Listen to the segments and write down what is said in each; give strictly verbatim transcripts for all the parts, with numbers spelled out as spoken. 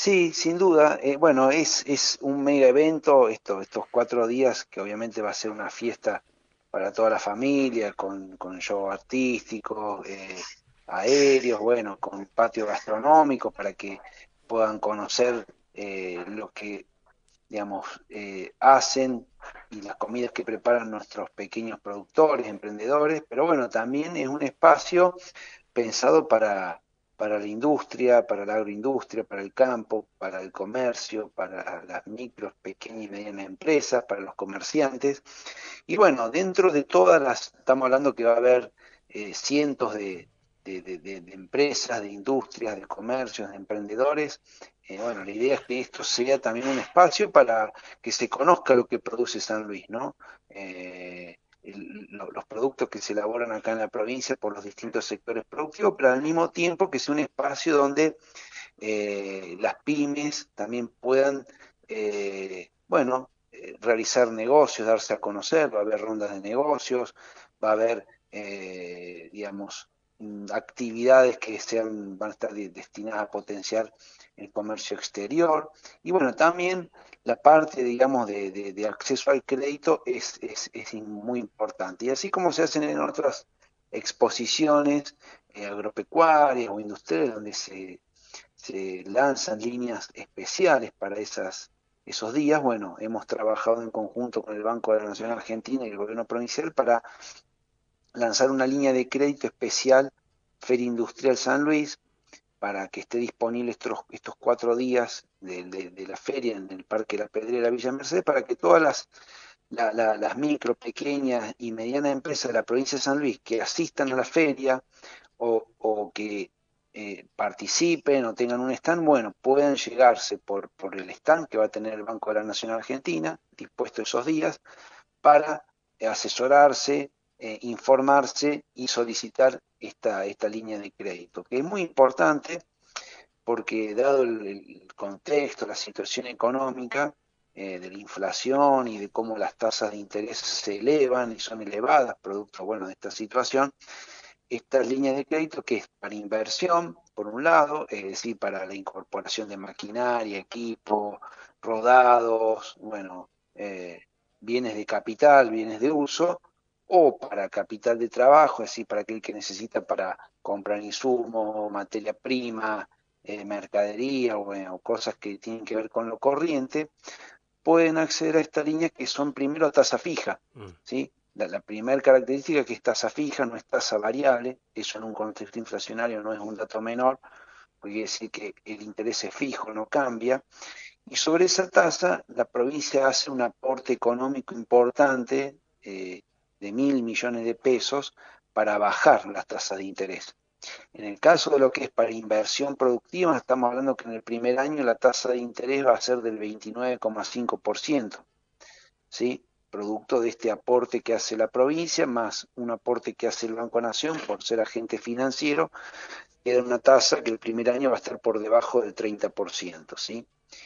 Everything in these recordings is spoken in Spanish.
Sí, sin duda. Eh, bueno, es, es un mega evento, esto, estos cuatro días, que obviamente va a ser una fiesta para toda la familia, con, con show artístico, eh, aéreos, bueno, con patio gastronómico para que puedan conocer eh, lo que, digamos, eh, hacen y las comidas que preparan nuestros pequeños productores, emprendedores, pero bueno, también es un espacio pensado para, para la industria, para la agroindustria, para el campo, para el comercio, para las micros, pequeñas y medianas empresas, para los comerciantes. Y bueno, dentro de todas las, estamos hablando que va a haber eh, cientos de, de, de, de, de empresas, de industrias, de comercios, de emprendedores. Eh, bueno, la idea es que esto sea también un espacio para que se conozca lo que produce San Luis, ¿no? Eh, el, lo, los productos que se elaboran acá en la provincia por los distintos sectores productivos, pero al mismo tiempo que sea un espacio donde eh, las pymes también puedan, eh, bueno, eh, realizar negocios, darse a conocer, va a haber rondas de negocios, va a haber, eh, digamos, mm, actividades que sean, van a estar de- destinadas a potenciar el comercio exterior. Y bueno, también la parte, digamos, de, de- de acceso al crédito es, es, es muy importante. Y así como se hacen en otras exposiciones eh, agropecuarias o industriales, donde se se lanzan líneas especiales para esas, esos días. Bueno, hemos trabajado en conjunto con el Banco de la Nación Argentina y el gobierno provincial para lanzar una línea de crédito especial Feria Industrial San Luis para que esté disponible estos, estos cuatro días de, de, de, la feria en el Parque La Pedrera Villa Mercedes para que todas las, la, la, las micro, pequeñas y medianas empresas de la provincia de San Luis que asistan a la feria o, o que eh, participen o tengan un stand, bueno, puedan llegarse por, por el stand que va a tener el Banco de la Nación Argentina, dispuesto esos días, para asesorarse, eh, informarse y solicitar esta, esta línea de crédito, que es muy importante porque dado el, el contexto, la situación económica, eh, de la inflación y de cómo las tasas de interés se elevan y son elevadas, producto bueno, de esta situación, estas líneas de crédito que es para inversión, por un lado, es decir, para la incorporación de maquinaria, equipo, rodados, bueno, eh, bienes de capital, bienes de uso, o para capital de trabajo, es decir, para aquel que necesita para comprar insumos, materia prima, eh, mercadería o, bueno, o cosas que tienen que ver con lo corriente, pueden acceder a esta línea que son primero a tasa fija, Mm. ¿sí? La, la primera característica es que es tasa fija, no es tasa variable, eso en un contexto inflacionario no es un dato menor, porque quiere decir que el interés es fijo, no cambia, y sobre esa tasa la provincia hace un aporte económico importante eh, de mil millones de pesos para bajar las tasas de interés. En el caso de lo que es para inversión productiva, estamos hablando que en el primer año la tasa de interés va a ser del veintinueve coma cinco por ciento, ¿sí? Producto de este aporte que hace la provincia, más un aporte que hace el Banco Nación por ser agente financiero, queda una tasa que el primer año va a estar por debajo del treinta por ciento, ¿sí?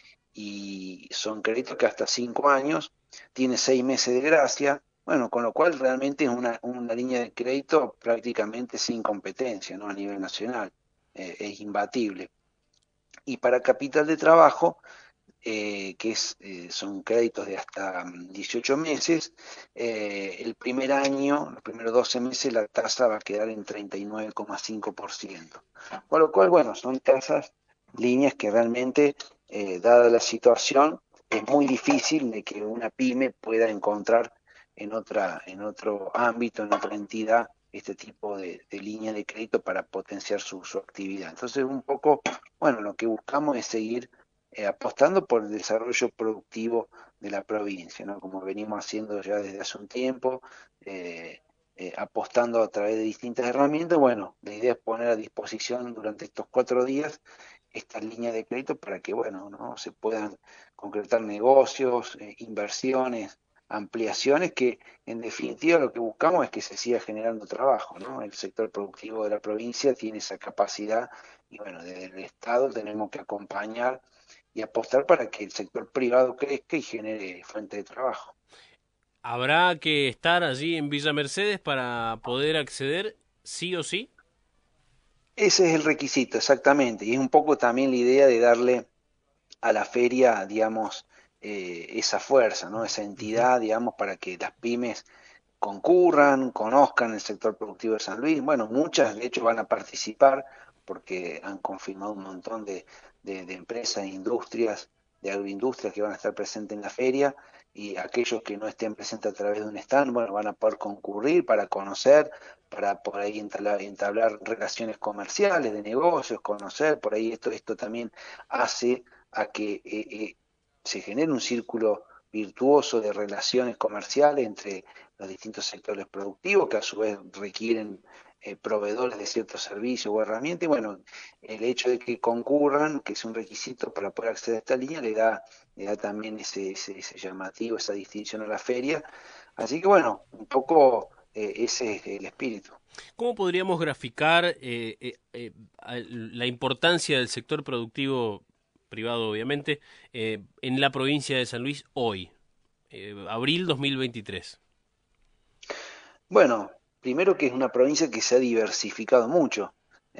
Y son créditos que hasta cinco años, tiene seis meses de gracia, bueno, con lo cual realmente es una, una línea de crédito prácticamente sin competencia, ¿no? A nivel nacional, eh, es imbatible. Y para capital de trabajo, eh, que es, eh, son créditos de hasta dieciocho meses, eh, el primer año, los primeros doce meses, la tasa va a quedar en treinta y nueve coma cinco por ciento. Con lo cual, bueno, son tasas, líneas que realmente, eh, dada la situación, es muy difícil de que una pyme pueda encontrar en, otra, en otro ámbito, en otra entidad, este tipo de, de línea de crédito para potenciar su, su actividad. Entonces, un poco, bueno, lo que buscamos es seguir eh, apostando por el desarrollo productivo de la provincia, ¿no? Como venimos haciendo ya desde hace un tiempo, eh, eh, apostando a través de distintas herramientas. Bueno, la idea es poner a disposición durante estos cuatro días estas líneas de crédito para que, bueno, ¿no? Se puedan concretar negocios, eh, inversiones, ampliaciones que en definitiva lo que buscamos es que se siga generando trabajo, ¿no? El sector productivo de la provincia tiene esa capacidad y bueno, desde el Estado tenemos que acompañar y apostar para que el sector privado crezca y genere fuente de trabajo. ¿Habrá que estar allí en Villa Mercedes para poder acceder, sí o sí? Ese es el requisito, exactamente, y es un poco también la idea de darle, a la feria, digamos, eh, esa fuerza, ¿no? Esa entidad, digamos, para que las pymes concurran, conozcan el sector productivo de San Luis. Bueno, muchas de hecho van a participar porque han confirmado un montón de, de, de empresas, de industrias, de agroindustrias que van a estar presentes en la feria, y aquellos que no estén presentes a través de un stand, bueno, van a poder concurrir para conocer, para por ahí entablar, entablar relaciones comerciales, de negocios, conocer, por ahí esto, esto también hace a que eh, eh, se genere un círculo virtuoso de relaciones comerciales entre los distintos sectores productivos, que a su vez requieren eh, proveedores de ciertos servicios o herramientas. Y bueno, el hecho de que concurran, que es un requisito para poder acceder a esta línea, le da, le da también ese, ese, ese llamativo, esa distinción a la feria. Así que bueno, un poco eh, ese es el espíritu. ¿Cómo podríamos graficar eh, eh, eh, la importancia del sector productivo privado, obviamente, eh, en la provincia de San Luis hoy, eh, abril dos mil veintitrés? Bueno, primero que es una provincia que se ha diversificado mucho.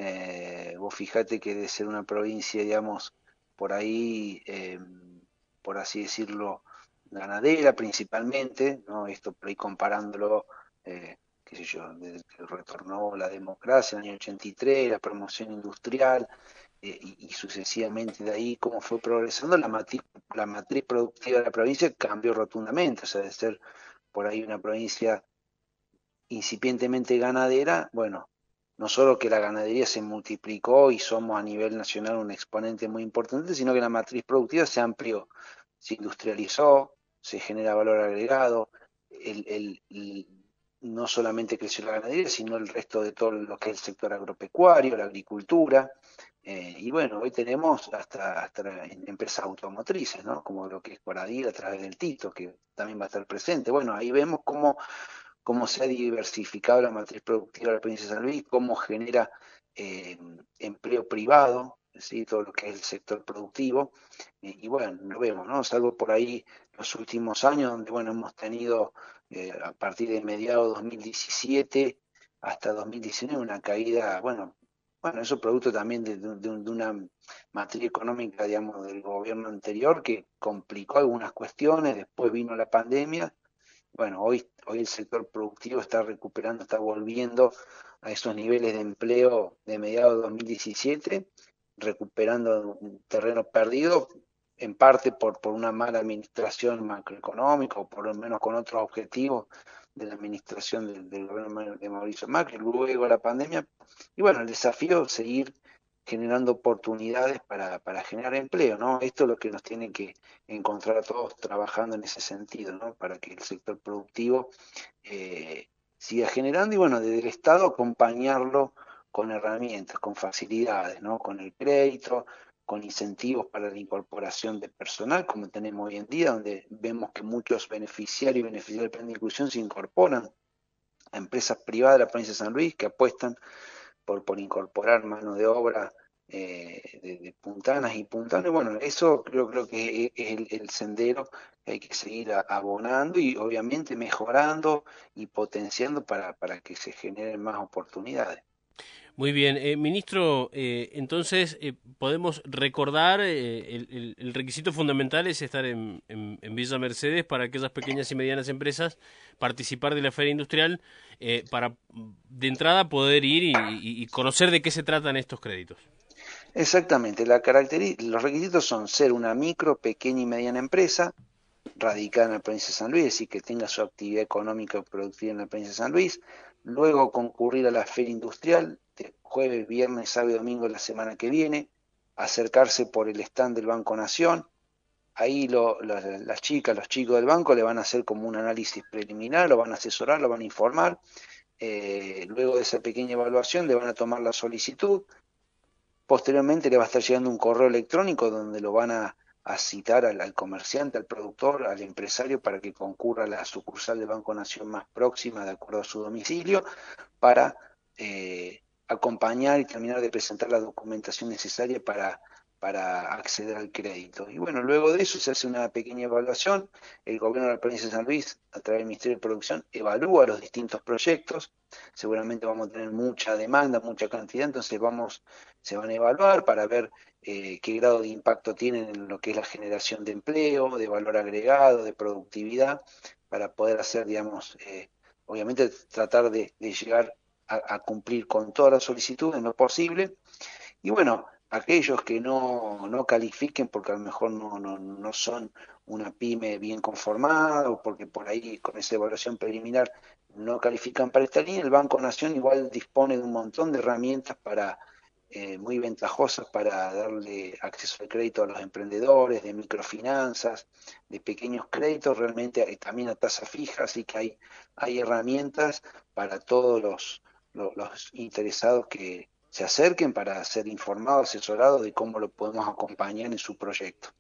Eh, vos fijate que de ser una provincia, digamos, por ahí, eh, por así decirlo, ganadera principalmente, ¿no? Esto por ahí comparándolo, eh, qué sé yo, desde que retornó la democracia en el año ochenta y tres, la promoción industrial, eh, y, y sucesivamente de ahí, cómo fue progresando la matriz, la matriz productiva de la provincia cambió rotundamente, o sea, de ser por ahí una provincia incipientemente ganadera, bueno, no solo que la ganadería se multiplicó y somos a nivel nacional un exponente muy importante, sino que la matriz productiva se amplió, se industrializó, se genera valor agregado, el, el, el, no solamente creció la ganadería, sino el resto de todo lo que es el sector agropecuario, la agricultura, eh, y bueno, hoy tenemos hasta, hasta empresas automotrices, ¿no? Como lo que es Coradil a través del Tito, que también va a estar presente. Bueno, ahí vemos cómo cómo se ha diversificado la matriz productiva de la provincia de San Luis, cómo genera eh, empleo privado, ¿sí? Todo lo que es el sector productivo, eh, y bueno, lo vemos, ¿no? Salvo por ahí los últimos años, donde bueno, hemos tenido eh, a partir de mediados de dos mil diecisiete hasta dos mil diecinueve una caída, bueno, bueno, eso producto también de, de, de una matriz económica, digamos, del gobierno anterior que complicó algunas cuestiones, después vino la pandemia. Bueno, hoy, hoy el sector productivo está recuperando, está volviendo a esos niveles de empleo de mediados de dos mil diecisiete, recuperando un terreno perdido, en parte por, por una mala administración macroeconómica, o por lo menos con otros objetivos de la administración del, del gobierno de Mauricio Macri, luego la pandemia. Y bueno, el desafío es seguir generando oportunidades para, para generar empleo, ¿no? Esto es lo que nos tiene que encontrar a todos trabajando en ese sentido, ¿no? Para que el sector productivo eh, siga generando y bueno, desde el Estado acompañarlo con herramientas, con facilidades, ¿no? Con el crédito, con incentivos para la incorporación de personal, como tenemos hoy en día, donde vemos que muchos beneficiarios y beneficiarios del plan de inclusión se incorporan a empresas privadas de la provincia de San Luis que apuestan por, por incorporar mano de obra eh, de, de, puntanas y puntanos. Y bueno, eso creo, creo que es el, el sendero que hay que seguir a, abonando y obviamente mejorando y potenciando para, para que se generen más oportunidades. Muy bien, eh, ministro, eh, entonces eh, podemos recordar, eh, el, el- el requisito fundamental es estar en, en- en Villa Mercedes para aquellas pequeñas y medianas empresas, participar de la feria industrial, eh, para de entrada poder ir y, y- y conocer de qué se tratan estos créditos. Exactamente, la los requisitos son ser una micro, pequeña y mediana empresa, radicada en la provincia de San Luis, es decir, que tenga su actividad económica o productiva en la provincia de San Luis, luego concurrir a la feria industrial de jueves, viernes, sábado y domingo de la semana que viene, acercarse por el stand del Banco Nación, ahí lo, lo, las chicas, los chicos del banco le van a hacer como un análisis preliminar, lo van a asesorar, lo van a informar, eh, luego de esa pequeña evaluación le van a tomar la solicitud. Posteriormente le va a estar llegando un correo electrónico donde lo van a, a citar al, al, comerciante, al productor, al empresario para que concurra a la sucursal de Banco Nación más próxima de acuerdo a su domicilio para eh, acompañar y terminar de presentar la documentación necesaria para, para acceder al crédito. Y bueno, luego de eso se hace una pequeña evaluación. El gobierno de la provincia de San Luis, a través del Ministerio de Producción, evalúa los distintos proyectos. Seguramente vamos a tener mucha demanda, mucha cantidad, entonces vamos, se van a evaluar para ver eh, qué grado de impacto tienen en lo que es la generación de empleo, de valor agregado, de productividad, para poder hacer, digamos, eh, obviamente tratar de, de llegar a, a cumplir con todas las solicitudes en lo posible. Y bueno, aquellos que no, no califiquen porque a lo mejor no, no, no son una pyme bien conformada o porque por ahí con esa evaluación preliminar no califican para esta línea, el Banco Nación igual dispone de un montón de herramientas para eh, muy ventajosas para darle acceso al crédito a los emprendedores, de microfinanzas, de pequeños créditos, realmente hay también a tasa fija, así que hay, hay herramientas para todos los, los, los interesados que se acerquen para ser informados, asesorados de cómo lo podemos acompañar en su proyecto.